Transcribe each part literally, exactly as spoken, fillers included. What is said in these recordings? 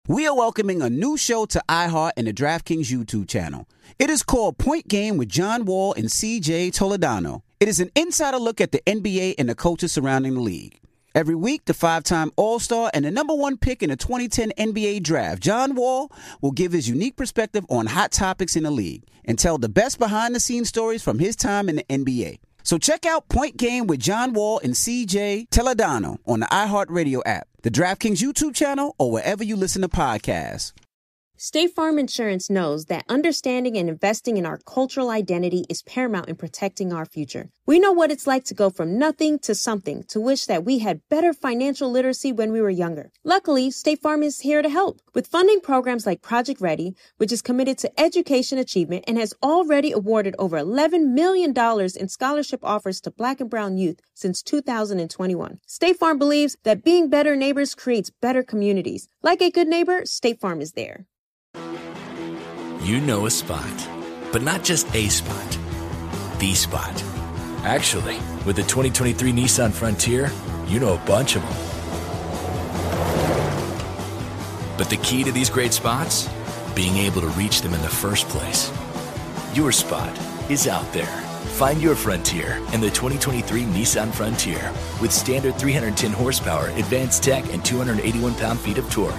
We are welcoming a new show to iHeart and the DraftKings YouTube channel. It is called Point Game with John Wall and C J Toledano. It is an insider look at the N B A and the coaches surrounding the league. Every week, the five-time All-Star and the number one pick in the twenty ten N B A Draft, John Wall, will give his unique perspective on hot topics in the league and tell the best behind-the-scenes stories from his time in the N B A. So check out Point Game with John Wall and C J Toledano on the iHeartRadio app, the DraftKings YouTube channel, or wherever you listen to podcasts. State Farm Insurance knows that understanding and investing in our cultural identity is paramount in protecting our future. We know what it's like to go from nothing to something, to wish that we had better financial literacy when we were younger. Luckily, State Farm is here to help with funding programs like Project Ready, which is committed to education achievement and has already awarded over eleven million dollars in scholarship offers to Black and Brown youth since two thousand twenty-one. State Farm believes that being better neighbors creates better communities. Like a good neighbor, State Farm is there. You know a spot, but not just a spot, the spot. Actually, with the twenty twenty-three Nissan Frontier, you know a bunch of them. But the key to these great spots? Being able to reach them in the first place. Your spot is out there. Find your Frontier in the twenty twenty-three Nissan Frontier with standard three hundred ten horsepower, advanced tech, and two hundred eighty-one pound-feet of torque.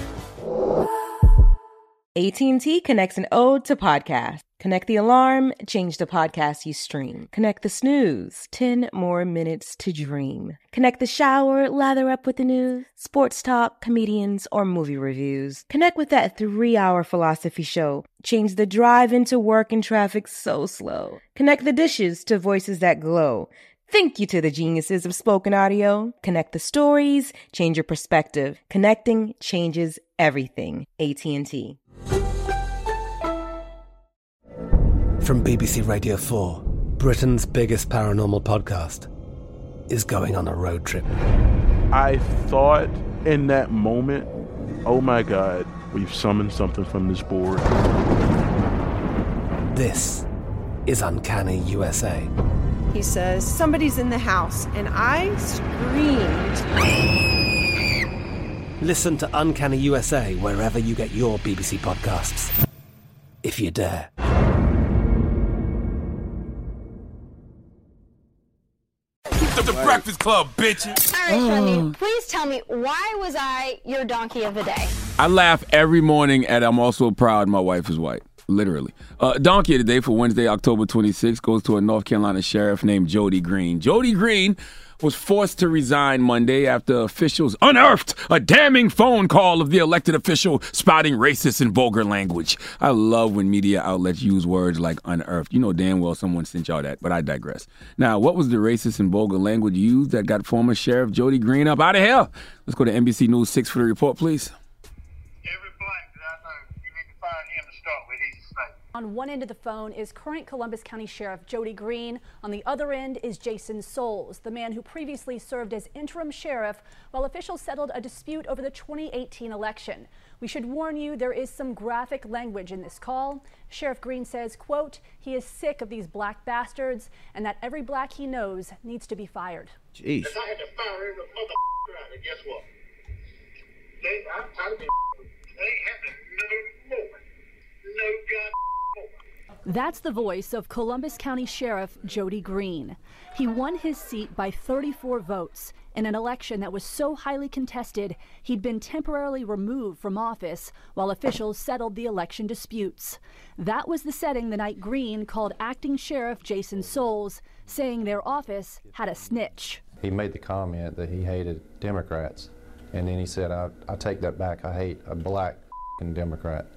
A T and T connects an ode to podcasts. Connect the alarm, change the podcast you stream. Connect the snooze, ten more minutes to dream. Connect the shower, lather up with the news, sports talk, comedians, or movie reviews. Connect with that three-hour philosophy show. Change the drive into work and traffic so slow. Connect the dishes to voices that glow. Thank you to the geniuses of spoken audio. Connect the stories, change your perspective. Connecting changes everything. A T and T. From B B C Radio four, Britain's biggest paranormal podcast is going on a road trip. I thought in that moment, oh my God, we've summoned something from this board. This is Uncanny U S A. He says, somebody's in the house, and I screamed. Listen to Uncanny U S A wherever you get your B B C podcasts, if you dare. The Breakfast Club, bitches. All right, Trendy, please tell me, why was I your donkey of the day? I laugh every morning, and I'm also proud my wife is white. Literally. Uh, donkey of the day for Wednesday, October twenty-sixth, goes to a North Carolina sheriff named Jody Green. Jody Green was forced to resign Monday after officials unearthed a damning phone call of the elected official spouting racist and vulgar language. I love when media outlets use words like unearthed. You know damn well someone sent y'all that, but I digress. Now, what was the racist and vulgar language used that got former Sheriff Jody Green up out of here? Let's go to N B C News six for the report, please. Every black that I know, you need to find him to start with. He's a snake. On one end of the phone is current Columbus County Sheriff Jody Green. On the other end is Jason Souls, the man who previously served as interim sheriff while officials settled a dispute over the twenty eighteen election. We should warn you, there is some graphic language in this call. Sheriff Green says, quote, he is sick of these black bastards and that every black he knows needs to be fired. Jeez. If I had to fire every mother out there, guess what? They, I'm tired of being they ain't happening no more. No God. That's the voice of Columbus County Sheriff Jody Green. He won his seat by thirty-four votes in an election that was so highly contested he'd been temporarily removed from office while officials settled the election disputes. That was the setting the night Green called acting Sheriff Jason Souls, saying their office had a snitch. He made the comment that he hated Democrats, and then he said, I, I take that back, I hate a black Democrat.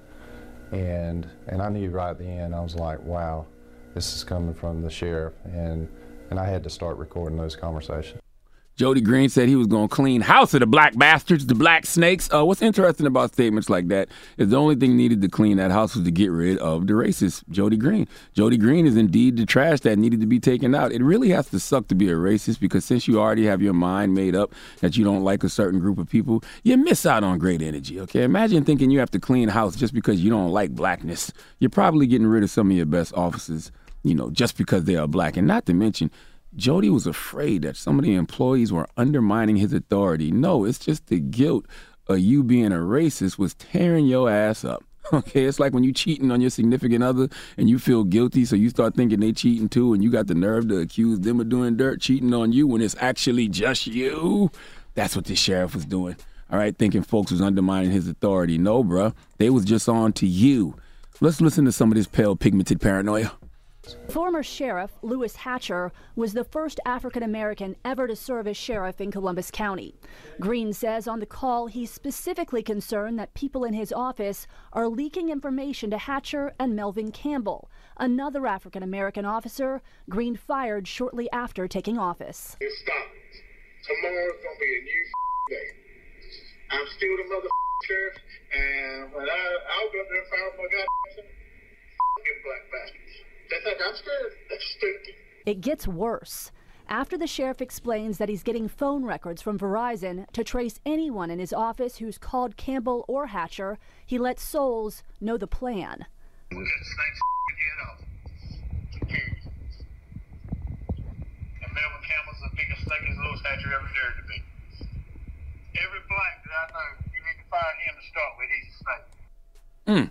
And and I knew right at the end, I was like, wow, this is coming from the sheriff. And, and I had to start recording those conversations. Jody Green said he was going to clean house of the black bastards, the black snakes. Uh, what's interesting about statements like that is the only thing needed to clean that house was to get rid of the racist, Jody Green. Jody Green is indeed the trash that needed to be taken out. It really has to suck to be a racist because since you already have your mind made up that you don't like a certain group of people, you miss out on great energy, okay? Imagine thinking you have to clean house just because you don't like blackness. You're probably getting rid of some of your best officers, you know, just because they are black. And not to mention, Jody was afraid that some of the employees were undermining his authority. No, it's just the guilt of you being a racist was tearing your ass up. Okay, it's like when you cheating on your significant other and you feel guilty, so you start thinking they cheating too, and you got the nerve to accuse them of doing dirt, cheating on you when it's actually just you. That's what this sheriff was doing. All right, thinking folks was undermining his authority. No, bruh, they was just on to you. Let's listen to some of this pale, pigmented paranoia. Former Sheriff Louis Hatcher was the first African-American ever to serve as sheriff in Columbus County. Green says on the call he's specifically concerned that people in his office are leaking information to Hatcher and Melvin Campbell, another African-American officer Green fired shortly after taking office. It stopped. Tomorrow's gonna be a new day. I'm still the mother sheriff, and when I I'll go there and find my goddamn black bastards. That's like I'm scared. That's stupid. It gets worse. After the sheriff explains that he's getting phone records from Verizon to trace anyone in his office who's called Campbell or Hatcher, he lets Souls know the plan. We're gonna snake head off. Period. And Melvin Campbell's the biggest snake as Louis Hatcher ever dared to be. Every black that I know, you need to find him to start with. He's a snake. Mm.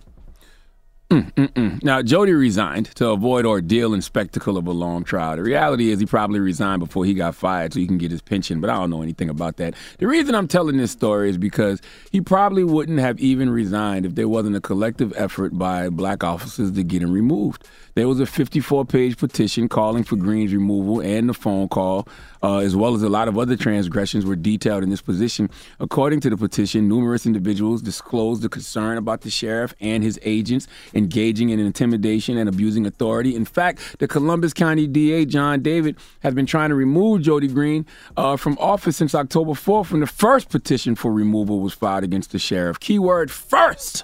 Mm, mm, mm. Now, Jody resigned to avoid ordeal and spectacle of a long trial. The reality is he probably resigned before he got fired so he can get his pension, but I don't know anything about that. The reason I'm telling this story is because he probably wouldn't have even resigned if there wasn't a collective effort by black officers to get him removed. There was a fifty-four page petition calling for Green's removal, and the phone call, uh, as well as a lot of other transgressions, were detailed in this position. According to the petition, numerous individuals disclosed the concern about the sheriff and his agents engaging in intimidation and abusing authority. In fact, the Columbus County D A, John David, has been trying to remove Jody Green uh, from office since October fourth, when the first petition for removal was filed against the sheriff. Keyword first.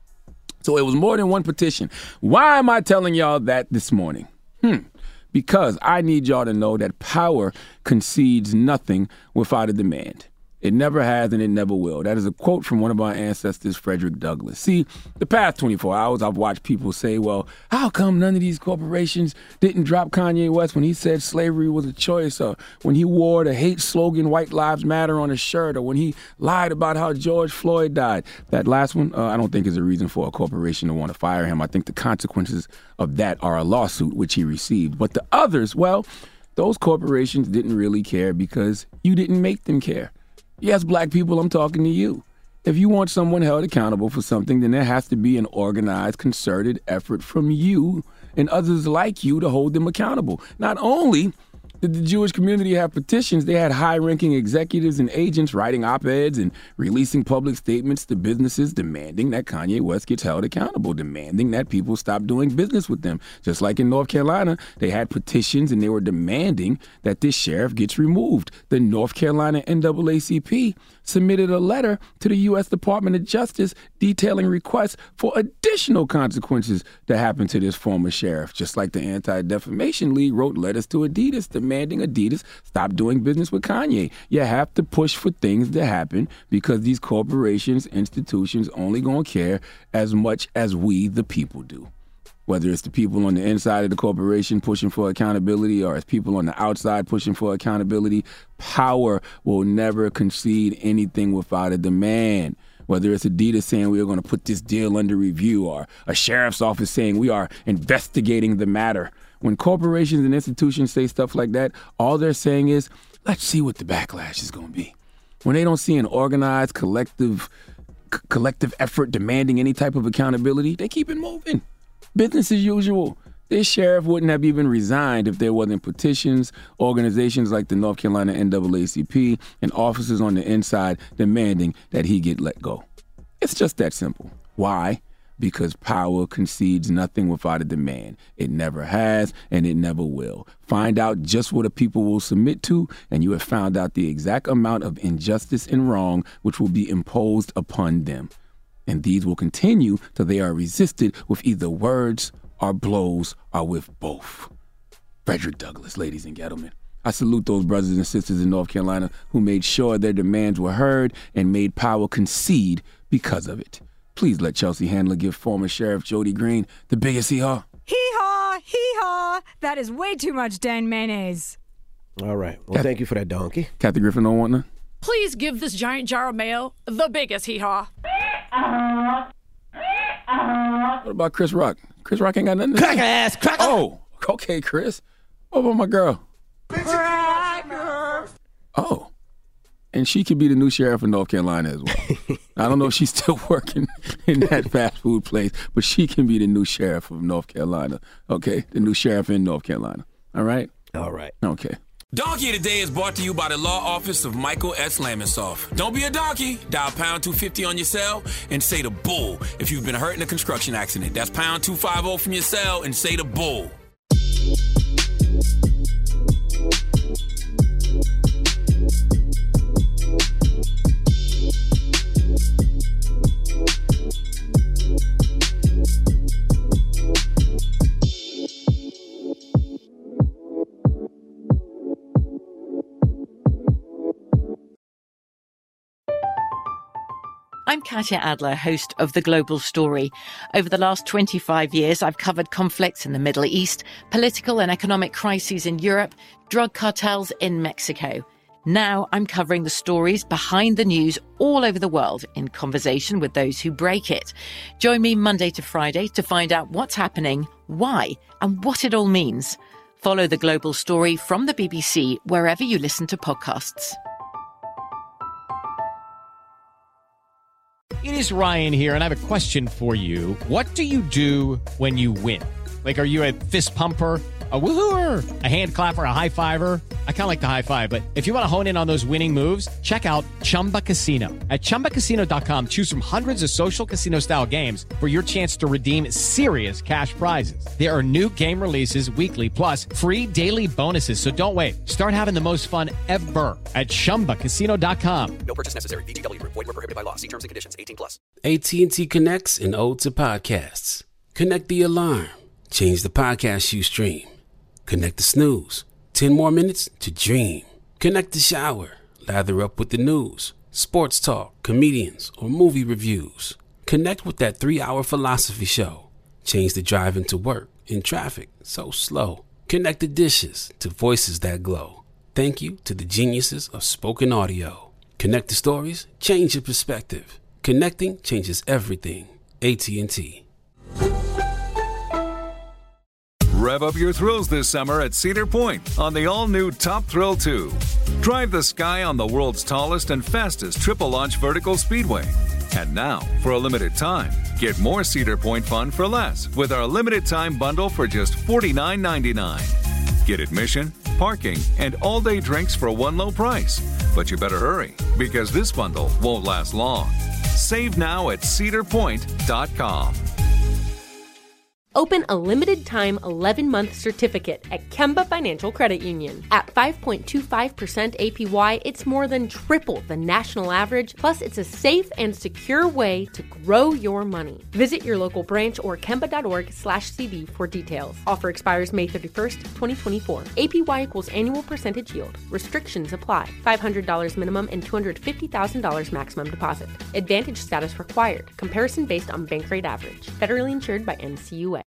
So it was more than one petition. Why am I telling y'all that this morning? Hmm. Because I need y'all to know that power concedes nothing without a demand. It never has and it never will. That is a quote from one of our ancestors, Frederick Douglass. See, the past twenty-four hours, I've watched people say, well, how come none of these corporations didn't drop Kanye West when he said slavery was a choice, or when he wore the hate slogan, White Lives Matter, on his shirt, or when he lied about how George Floyd died? That last one, uh, I don't think is a reason for a corporation to want to fire him. I think the consequences of that are a lawsuit, which he received. But the others, well, those corporations didn't really care because you didn't make them care. Yes, black people, I'm talking to you. If you want someone held accountable for something, then there has to be an organized, concerted effort from you and others like you to hold them accountable. Not only did the Jewish community have petitions, they had high-ranking executives and agents writing op-eds and releasing public statements to businesses demanding that Kanye West gets held accountable, demanding that people stop doing business with them. Just like in North Carolina, they had petitions and they were demanding that this sheriff gets removed. The North Carolina N double A C P submitted a letter to the U S Department of Justice detailing requests for additional consequences to happen to this former sheriff, just like the Anti-Defamation League wrote letters to Adidas demanding Adidas stop doing business with Kanye. You have to push for things to happen because these corporations, institutions only gonna care as much as we, the people, do. Whether it's the people on the inside of the corporation pushing for accountability or it's people on the outside pushing for accountability, power will never concede anything without a demand. Whether it's Adidas saying we are going to put this deal under review or a sheriff's office saying we are investigating the matter. When corporations and institutions say stuff like that, all they're saying is, let's see what the backlash is going to be. When they don't see an organized, collective, c- collective effort demanding any type of accountability, they keep it moving. Business as usual. This sheriff wouldn't have even resigned if there wasn't petitions, organizations like the North Carolina N double A C P, and officers on the inside demanding that he get let go. It's just that simple. Why? Because power concedes nothing without a demand. It never has, and it never will. Find out just what a people will submit to, and you have found out the exact amount of injustice and wrong which will be imposed upon them. And these will continue till they are resisted with either words or blows or with both. Frederick Douglass, ladies and gentlemen. I salute those brothers and sisters in North Carolina who made sure their demands were heard and made power concede because of it. Please let Chelsea Handler give former Sheriff Jody Green the biggest hee-haw. Hee-haw, hee-haw. That is way too much Dan mayonnaise. All right. Well, Kath- thank you for that, donkey. Kathy Griffin don't want none? Please give this giant jar of mayo the biggest hee-haw. What about Chris Rock? Chris Rock ain't got nothing to Cracker say. ass, cracker. Oh, okay, Chris. What about my girl? Cracker. Oh. And she could be the new sheriff of North Carolina as well. I don't know if she's still working in that fast food place, but she can be the new sheriff of North Carolina. Okay? The new sheriff in North Carolina. All right? All right. Okay. Donkey Today is brought to you by the law office of Michael S. Lamonsoff. Don't be a donkey. Dial pound two fifty on your cell and say the bull if you've been hurt in a construction accident. That's pound two fifty from your cell and say the bull. I'm Katya Adler, host of The Global Story. Over the last twenty-five years, I've covered conflicts in the Middle East, political and economic crises in Europe, drug cartels in Mexico. Now I'm covering the stories behind the news all over the world in conversation with those who break it. Join me Monday to Friday to find out what's happening, why, and what it all means. Follow The Global Story from the B B C wherever you listen to podcasts. It is Ryan here, and I have a question for you. What do you do when you win? Like, are you a fist pumper, a woohooer, a hand clapper, a high fiver? I kind of like the high five, but if you want to hone in on those winning moves, check out Chumba Casino. At chumba casino dot com, choose from hundreds of social casino-style games for your chance to redeem serious cash prizes. There are new game releases weekly, plus free daily bonuses, so don't wait. Start having the most fun ever at chumba casino dot com. No purchase necessary. V G W. Void where prohibited by law. See terms and conditions. eighteen plus. A T and T connects an ode to podcasts. Connect the alarm. Change the podcast you stream. Connect the snooze. Ten more minutes to dream. Connect the shower. Lather up with the news, sports talk, comedians, or movie reviews. Connect with that three-hour philosophy show. Change the drive into work in traffic so slow. Connect the dishes to voices that glow. Thank you to the geniuses of spoken audio. Connect the stories. Change your perspective. Connecting changes everything. A T and T. Rev up your thrills this summer at Cedar Point on the all-new Top Thrill two. Drive the sky on the world's tallest and fastest triple-launch vertical speedway. And now, for a limited time, get more Cedar Point fun for less with our limited-time bundle for just forty-nine ninety-nine. Get admission, parking, and all-day drinks for one low price. But you better hurry, because this bundle won't last long. Save now at cedar point dot com. Open a limited-time eleven-month certificate at Kemba Financial Credit Union. At five point two five percent A P Y, it's more than triple the national average, plus it's a safe and secure way to grow your money. Visit your local branch or kemba.org slash CD for details. Offer expires May thirty-first, twenty twenty-four. A P Y equals annual percentage yield. Restrictions apply. five hundred dollars minimum and two hundred fifty thousand dollars maximum deposit. Advantage status required. Comparison based on bank rate average. Federally insured by N C U A.